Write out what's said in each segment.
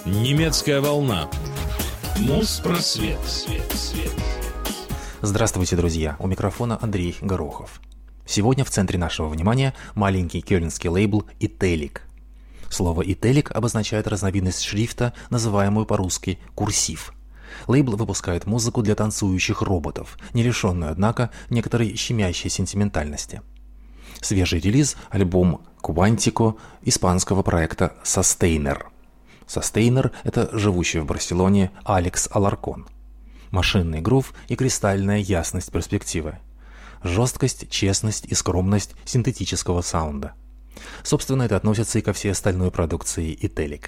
Немецкая волна. Моспросвет. Здравствуйте, друзья! У микрофона Андрей Горохов. Сегодня в центре нашего внимания маленький кёльнский лейбл «Италик». Слово «Италик» обозначает разновидность шрифта, называемую по-русски «курсив». Лейбл выпускает музыку для танцующих роботов, не лишенную, однако, некоторой щемящей сентиментальности. Свежий релиз – альбом «Quantico» испанского проекта «Sustainer». «Sustainer» – это живущий в Барселоне Алекс Аларкон. Машинный грув и кристальная ясность перспективы. Жесткость, честность и скромность синтетического саунда. Собственно, это относится и ко всей остальной продукции «Италик».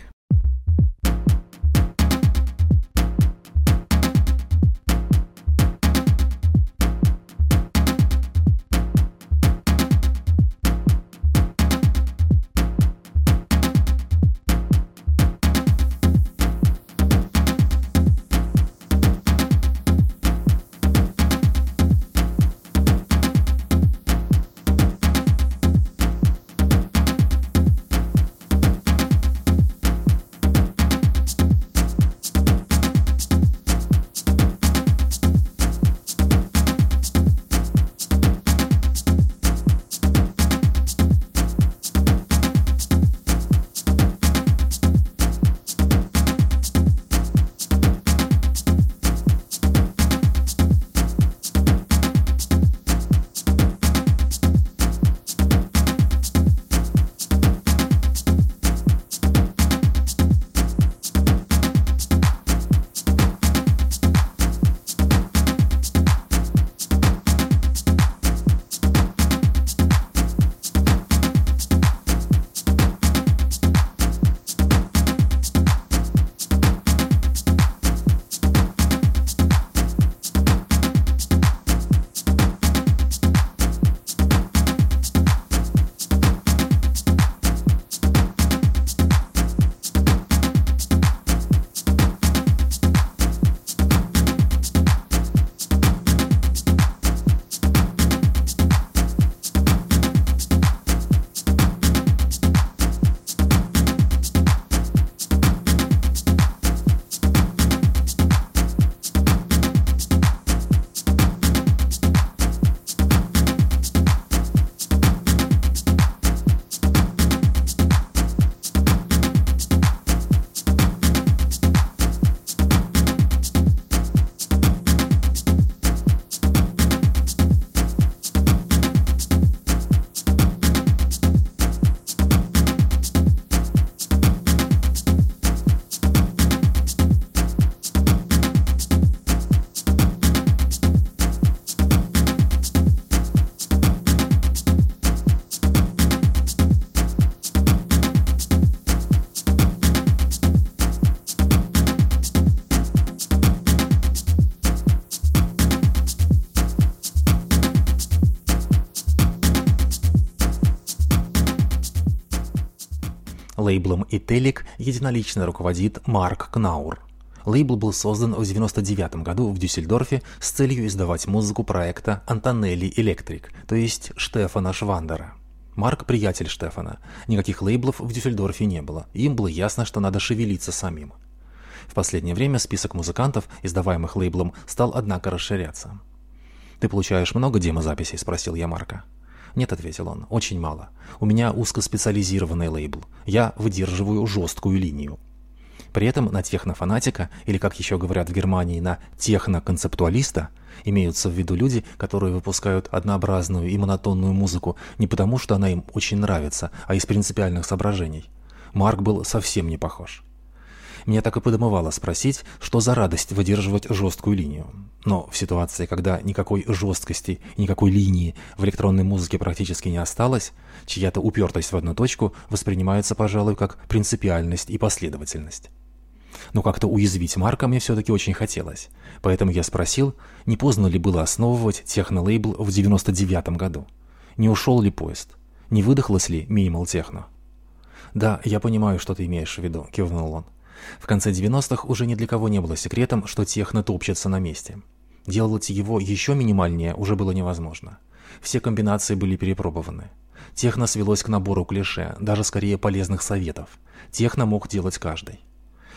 Лейблом «Италик» единолично руководит Марк Кнаур. Лейбл был создан в 1999 году в Дюссельдорфе с целью издавать музыку проекта Антонелли Электрик, то есть Штефана Швандера. Марк – приятель Штефана. Никаких лейблов в Дюссельдорфе не было, и им было ясно, что надо шевелиться самим. В последнее время список музыкантов, издаваемых лейблом, стал, однако, расширяться. «Ты получаешь много демозаписей?» – спросил я Марка. «Нет», — ответил он, — «очень мало. У меня узкоспециализированный лейбл. Я выдерживаю жесткую линию». При этом на технофанатика, или, как еще говорят в Германии, на техноконцептуалиста, имеются в виду люди, которые выпускают однообразную и монотонную музыку не потому, что она им очень нравится, а из принципиальных соображений. Марк был совсем не похож. Меня так и подмывало спросить, что за радость выдерживать жесткую линию. Но в ситуации, когда никакой жесткости и никакой линии в электронной музыке практически не осталось, чья-то упертость в одну точку воспринимается, пожалуй, как принципиальность и последовательность. Но как-то уязвить Марка мне все-таки очень хотелось. Поэтому я спросил, не поздно ли было основывать технолейбл в 1999 году. Не ушел ли поезд? Не выдохлось ли минимал техно? «Да, я понимаю, что ты имеешь в виду», — кивнул он. В конце 90-х уже ни для кого не было секретом, что техно топчется на месте. Делать его еще минимальнее уже было невозможно. Все комбинации были перепробованы. Техно свелось к набору клише, даже скорее полезных советов. Техно мог делать каждый.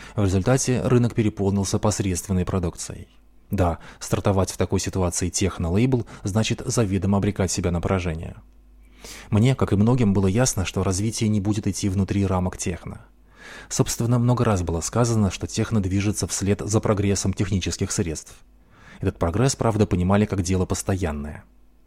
В результате рынок переполнился посредственной продукцией. Да, стартовать в такой ситуации техно-лейбл значит заведомо обрекать себя на поражение. Мне, как и многим, было ясно, что развитие не будет идти внутри рамок техно. Собственно, много раз было сказано, что техно движется вслед за прогрессом технических средств. Этот прогресс, правда, понимали как дело постоянное.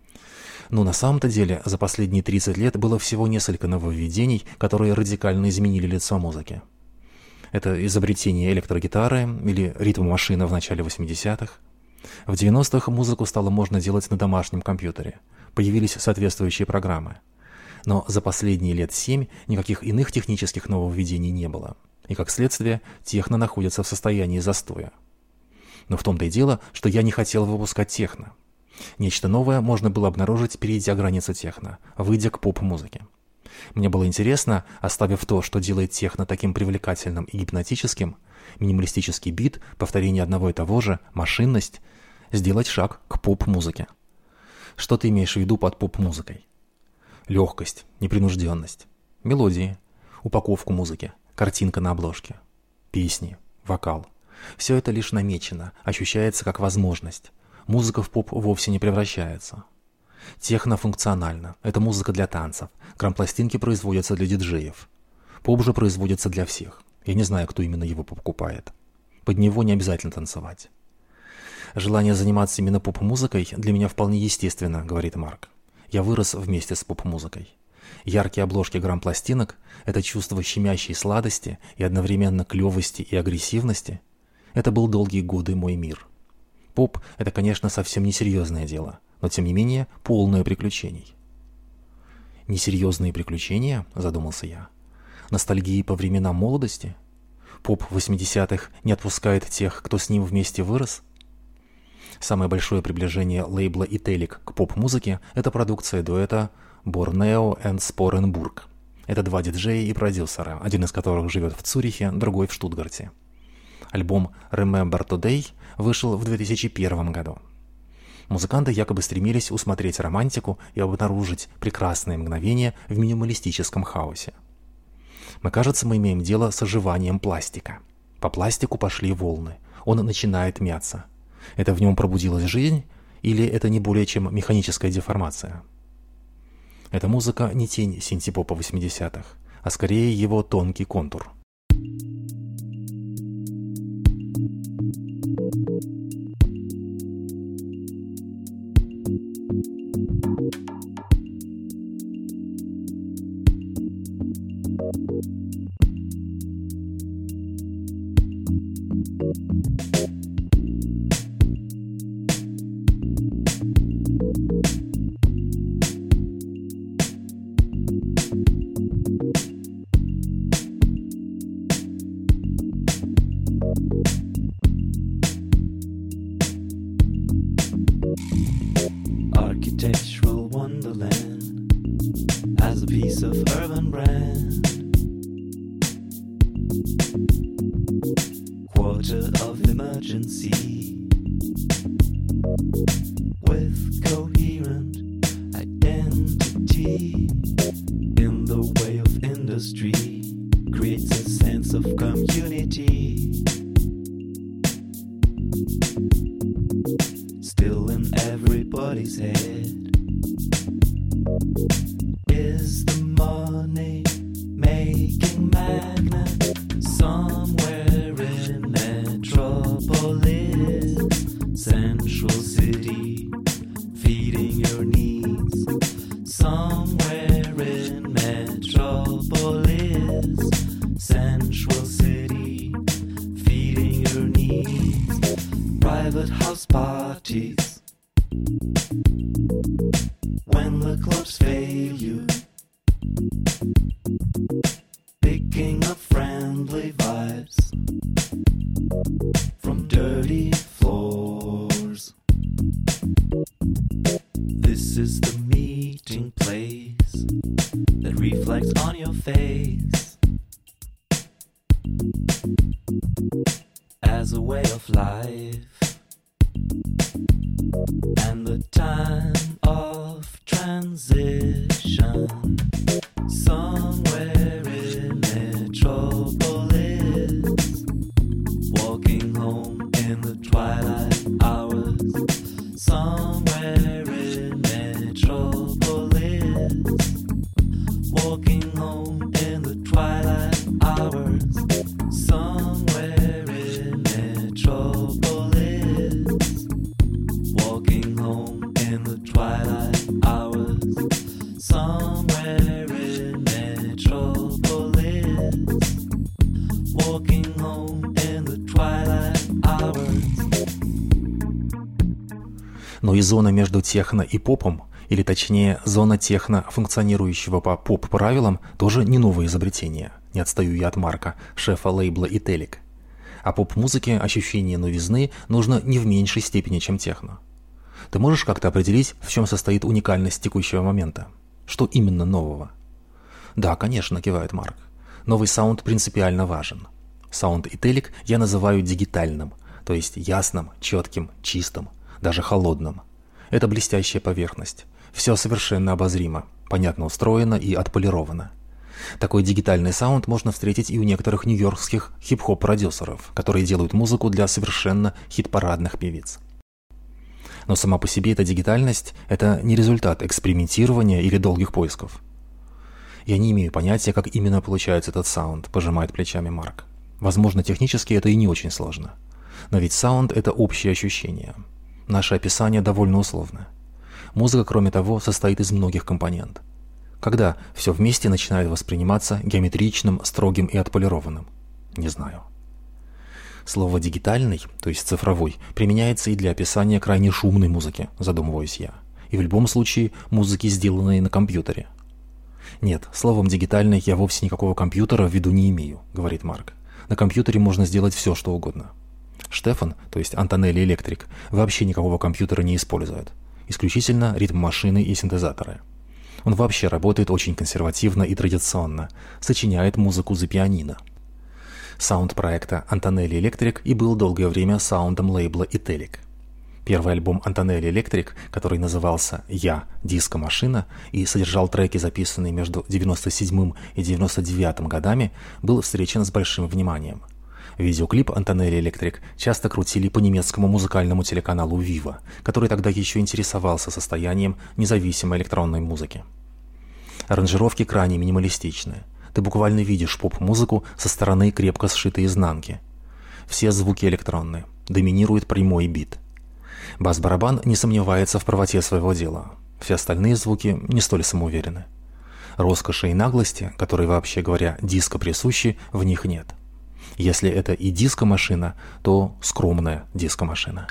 Но на самом-то деле за последние 30 лет было всего несколько нововведений, которые радикально изменили лицо музыки. Это изобретение электрогитары или ритм-машина в начале 80-х. В 90-х музыку стало можно делать на домашнем компьютере. Появились соответствующие программы. Но за последние лет 7 никаких иных технических нововведений не было. И как следствие, техно находится в состоянии застоя. Но в том-то и дело, что я не хотел выпускать техно. Нечто новое можно было обнаружить, перейдя границу техно, выйдя к поп-музыке. Мне было интересно, оставив то, что делает техно таким привлекательным и гипнотическим, минималистический бит, повторение одного и того же, машинность, сделать шаг к поп-музыке. Что ты имеешь в виду под поп-музыкой? Легкость, непринужденность, мелодии, упаковку музыки, картинка на обложке, песни, вокал. Все это лишь намечено, ощущается как возможность. Музыка в поп вовсе не превращается. Техно функционально. Это музыка для танцев. Грампластинки производятся для диджеев. Поп же производится для всех. Я не знаю, кто именно его покупает. Под него не обязательно танцевать. Желание заниматься именно поп-музыкой для меня вполне естественно, говорит Марк. Я вырос вместе с поп-музыкой. Яркие обложки грампластинок – это чувство щемящей сладости и одновременно клевости и агрессивности. Это был долгие годы мой мир. Поп – это, конечно, совсем несерьезное дело, но, тем не менее, полное приключений. Несерьезные приключения, задумался я. Ностальгии по временам молодости? Поп 80-х не отпускает тех, кто с ним вместе вырос? Самое большое приближение лейбла Italic к поп-музыке – это продукция дуэта Borneo and Sporenburg. Это два диджея и продюсера, один из которых живет в Цюрихе, другой в Штутгарте. Альбом Remember Today вышел в 2001 году. Музыканты якобы стремились усмотреть романтику и обнаружить прекрасные мгновения в минималистическом хаосе. Кажется, мы имеем дело с оживанием пластика. По пластику пошли волны. Он начинает мяться. Это в нем пробудилась жизнь, или это не более чем механическая деформация? Эта музыка не тень синтепопа 80-х, а скорее его тонкий контур. Architectural wonderland as a piece of urban brand. Quarter of emergency with coherent identity in the way of industry creates a sense of community. Still in everybody's head is the money making magnet somewhere in Metropolis, Central City, feeding your needs. Somewhere in Metropolis, Central City, feeding your needs. Private house parties, when the clubs fail you, picking up friendly vibes from dirty floors. This is the meeting place that reflects on your face as a way of life. And the time of transition somewhere in Metropolis, Но и зона между техно и попом, или точнее зона техно, функционирующего по поп-правилам, тоже не новое изобретение. Не отстаю я от Марка, шефа лейбла Italic. А поп-музыке ощущение новизны нужно не в меньшей степени, чем техно. Ты можешь как-то определить, в чем состоит уникальность текущего момента? Что именно нового? Да, конечно, кивает Марк. Новый саунд принципиально важен. Саунд Italic я называю дигитальным, то есть ясным, четким, чистым, даже холодным. Это блестящая поверхность. Все совершенно обозримо, понятно устроено и отполировано. Такой дигитальный саунд можно встретить и у некоторых нью-йоркских хип-хоп-продюсеров, которые делают музыку для совершенно хит-парадных певиц. Но сама по себе эта дигитальность – это не результат экспериментирования или долгих поисков. «Я не имею понятия, как именно получается этот саунд», – пожимает плечами Марк. «Возможно, технически это и не очень сложно. Но ведь саунд – это общее ощущение. Наше описание довольно условно. Музыка, кроме того, состоит из многих компонентов. Когда все вместе начинает восприниматься геометричным, строгим и отполированным? Не знаю». Слово «дигитальный», то есть цифровой, применяется и для описания крайне шумной музыки, задумываюсь я. И в любом случае музыки, сделанной на компьютере. «Нет, словом «дигитальный» я вовсе никакого компьютера в виду не имею», — говорит Марк. «На компьютере можно сделать все, что угодно». Штефан, то есть Антонелли Электрик, вообще никакого компьютера не использует. Исключительно ритм-машины и синтезаторы. Он вообще работает очень консервативно и традиционно, сочиняет музыку за пианино. Саунд проекта Антонелли Электрик и был долгое время саундом лейбла Italic. Первый альбом Антонелли Электрик, который назывался «Я. Диско-машина» и содержал треки, записанные между 97 и 99 годами, был встречен с большим вниманием. Видеоклип Антонелли Электрик часто крутили по немецкому музыкальному телеканалу Viva, который тогда еще интересовался состоянием независимой электронной музыки. Аранжировки крайне минималистичны. Ты буквально видишь поп-музыку со стороны крепко сшитой изнанки. Все звуки электронные, доминирует прямой бит. Бас-барабан не сомневается в правоте своего дела. Все остальные звуки не столь самоуверены. Роскоши и наглости, которые, вообще говоря, диско присущи, в них нет. Если это и диско-машина, то скромная диско-машина.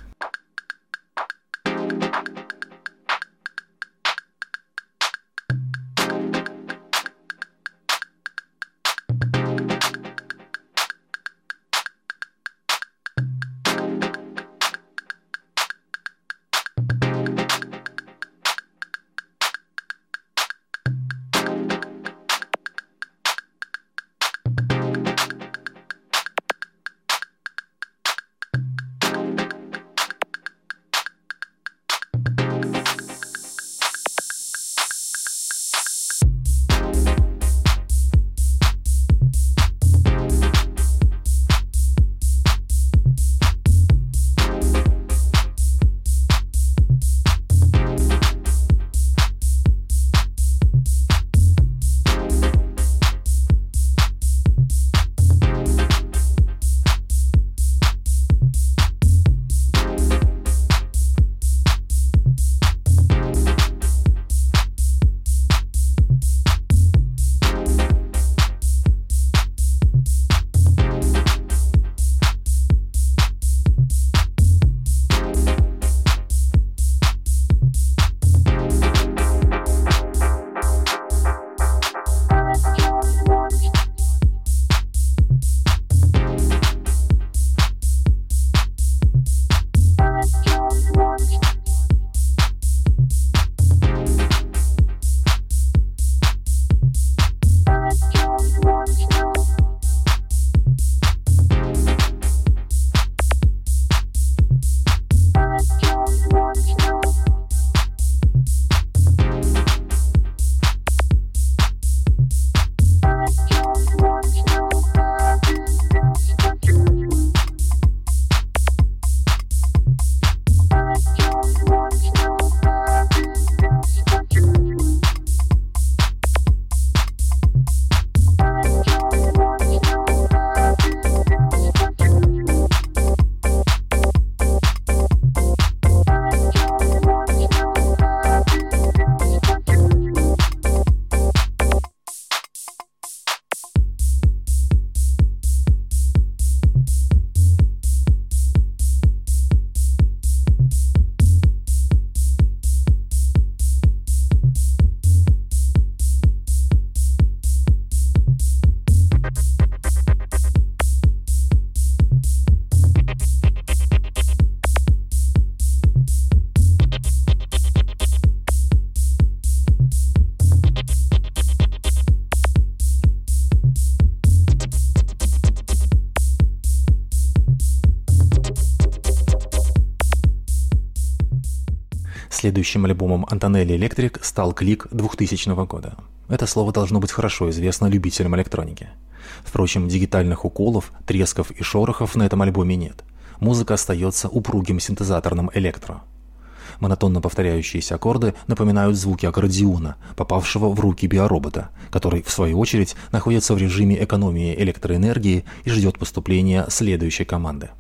Следующим альбомом Antonelli Electric стал «Клик» 2000 года. Это слово должно быть хорошо известно любителям электроники. Впрочем, дигитальных уколов, тресков и шорохов на этом альбоме нет. Музыка остается упругим синтезаторным электро. Монотонно повторяющиеся аккорды напоминают звуки аккордеона, попавшего в руки биоробота, который, в свою очередь, находится в режиме экономии электроэнергии и ждет поступления следующей команды.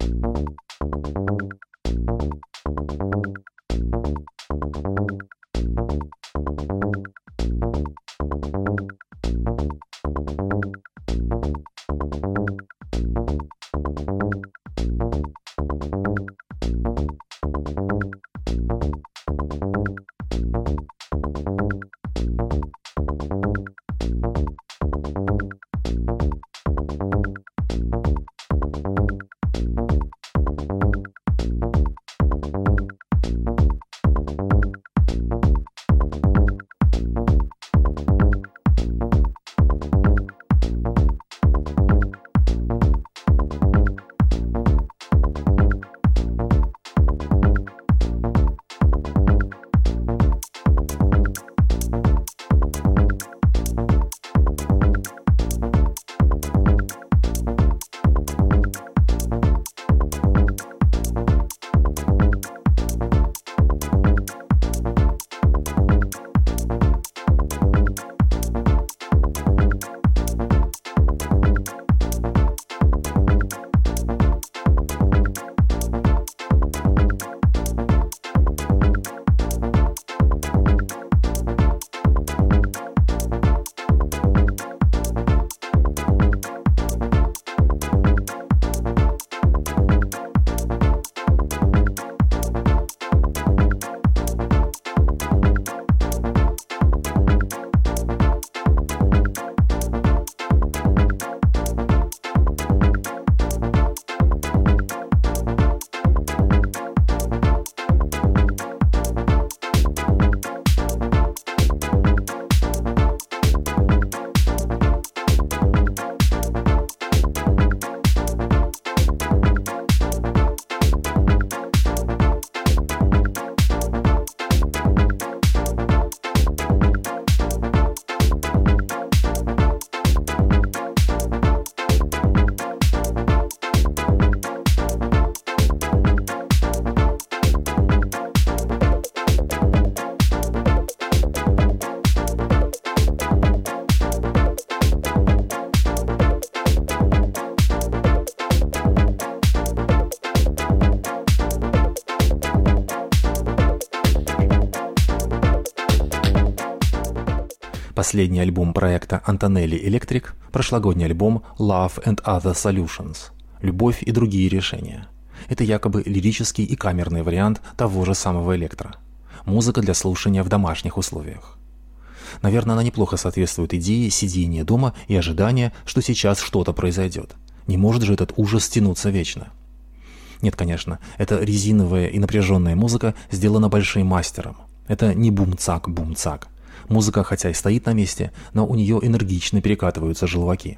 Последний альбом проекта Antonelli Electric – прошлогодний альбом Love and Other Solutions – «Любовь и другие решения». Это якобы лирический и камерный вариант того же самого электро. Музыка для слушания в домашних условиях. Наверное, она неплохо соответствует идее сидения дома и ожидания, что сейчас что-то произойдет. Не может же этот ужас тянуться вечно. Нет, конечно, эта резиновая и напряженная музыка сделана большим мастером. Это не бум-цак. Музыка хотя и стоит на месте, но у нее энергично перекатываются желваки.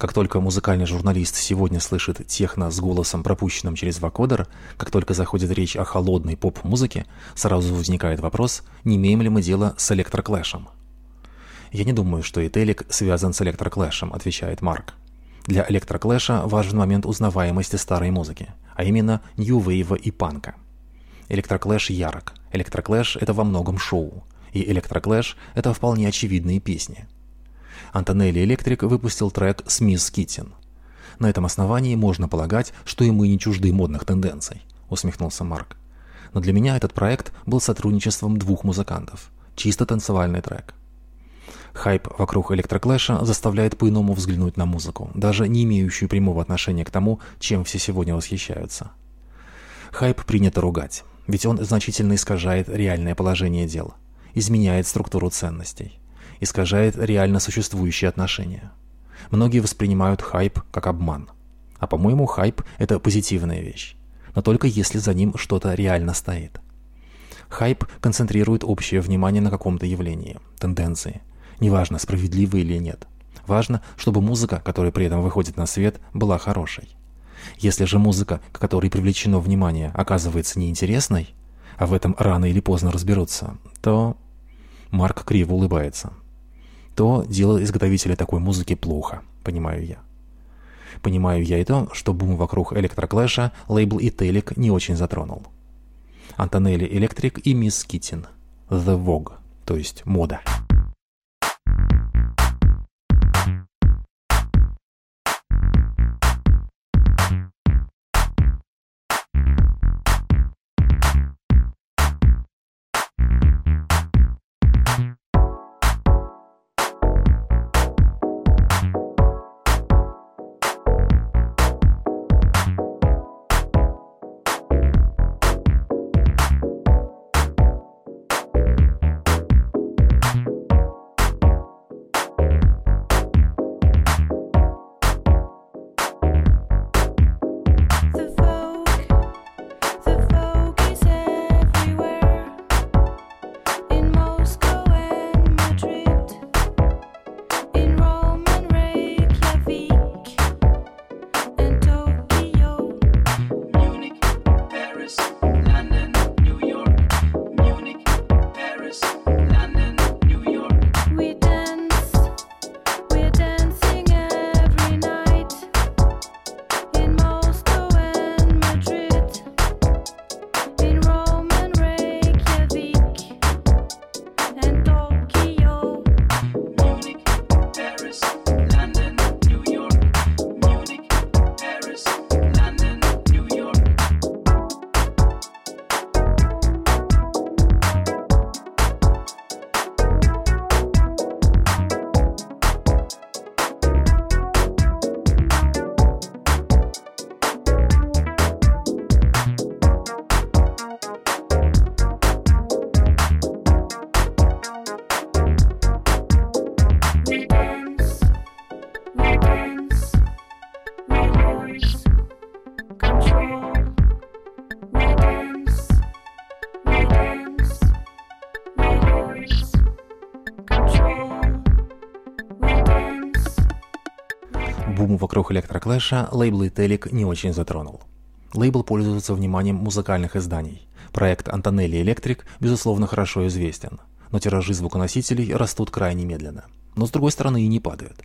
Как только музыкальный журналист сегодня слышит техно с голосом, пропущенным через вокодер, как только заходит речь о холодной поп-музыке, сразу возникает вопрос, не имеем ли мы дело с электроклэшем. «Я не думаю, что Ителик связан с электроклэшем», — отвечает Марк. Для электроклэша важен момент узнаваемости старой музыки, а именно нью-вейва и панка. Электроклэш ярок, электроклэш — это во многом шоу, и электроклэш — это вполне очевидные песни. Антонелли Электрик выпустил трек с Мисс Китин. На этом основании можно полагать, что и мы не чужды модных тенденций, усмехнулся Марк. Но для меня этот проект был сотрудничеством двух музыкантов. Чисто танцевальный трек. Хайп вокруг электроклэша заставляет по-иному взглянуть на музыку, даже не имеющую прямого отношения к тому, чем все сегодня восхищаются. Хайп принято ругать, ведь он значительно искажает реальное положение дел, изменяет структуру ценностей, искажает реально существующие отношения. Многие воспринимают хайп как обман. А по-моему, хайп – это позитивная вещь, но только если за ним что-то реально стоит. Хайп концентрирует общее внимание на каком-то явлении, тенденции. Неважно, справедливо или нет. Важно, чтобы музыка, которая при этом выходит на свет, была хорошей. Если же музыка, к которой привлечено внимание, оказывается неинтересной, а в этом рано или поздно разберутся, то... Марк криво улыбается. То дело изготовителя такой музыки плохо, понимаю я. Понимаю я и то, что бум вокруг электроклэша лейбл Ителик не очень затронул. Антонелли Электрик и Мисс Китин. The Vogue, то есть мода. Бум вокруг электроклэша лейбл Ителик не очень затронул. Лейбл пользуется вниманием музыкальных изданий. Проект Антонелли Электрик, безусловно, хорошо известен, но тиражи звуконосителей растут крайне медленно. Но с другой стороны и не падают.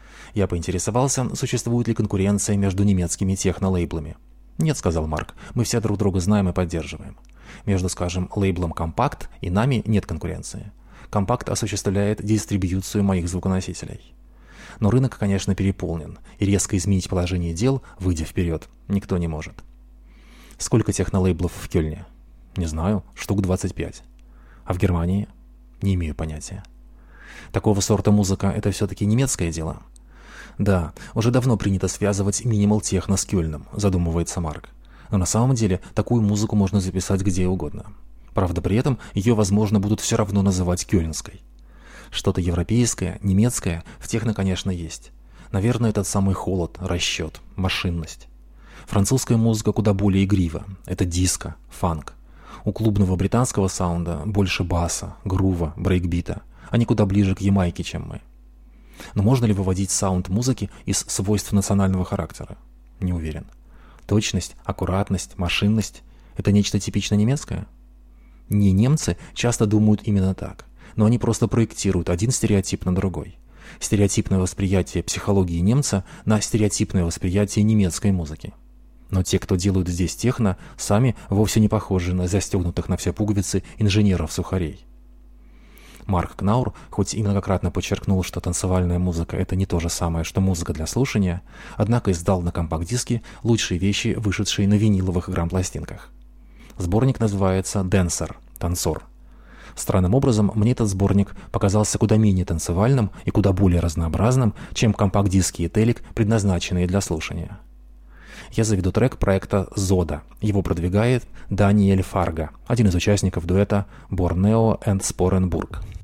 Я поинтересовался, существует ли конкуренция между немецкими техно-лейблами. «Нет», — сказал Марк, — «мы все друг друга знаем и поддерживаем. Между, скажем, лейблом Compact и нами нет конкуренции. Compact осуществляет дистрибьюцию моих звуконосителей. Но рынок, конечно, переполнен, и резко изменить положение дел, выйдя вперед, никто не может». «Сколько технолейблов в Кёльне?» «Не знаю, штук 25. А в Германии?» «Не имею понятия». «Такого сорта музыка — это все-таки немецкое дело?» «Да, уже давно принято связывать минимал-техно с Кёльном», — задумывается Марк. «Но на самом деле такую музыку можно записать где угодно. Правда, при этом ее, возможно, будут все равно называть кёльнской. Что-то европейское, немецкое в техно, конечно, есть. Наверное, этот самый холод, расчет, машинность. Французская музыка куда более игрива. Это диско, фанк. У клубного британского саунда больше баса, грува, брейкбита. Они куда ближе к Ямайке, чем мы. Но можно ли выводить саунд музыки из свойств национального характера? Не уверен. Точность, аккуратность, машинность – это нечто типично немецкое? Не немцы часто думают именно так, но они просто проектируют один стереотип на другой. Стереотипное восприятие психологии немца на стереотипное восприятие немецкой музыки. Но те, кто делают здесь техно, сами вовсе не похожи на застегнутых на все пуговицы инженеров-сухарей. Марк Кнаур хоть и многократно подчеркнул, что танцевальная музыка – это не то же самое, что музыка для слушания, однако издал на компакт-диске лучшие вещи, вышедшие на виниловых грамм-пластинках. Сборник называется «Dancer» – «Танцор». Странным образом, мне этот сборник показался куда менее танцевальным и куда более разнообразным, чем компакт-диски и телек, предназначенные для слушания. Я заведу трек проекта «Зода». Его продвигает Даниэль Фарго, один из участников дуэта «Борнео энд Споренбург».